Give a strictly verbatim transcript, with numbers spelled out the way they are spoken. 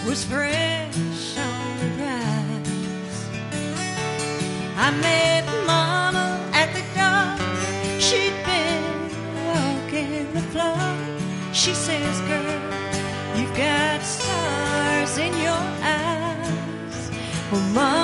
was fresh on the rise. I met Mama at the door. She'd been walking the floor. She says, girl, you've got stars in your eyes. Well, Mama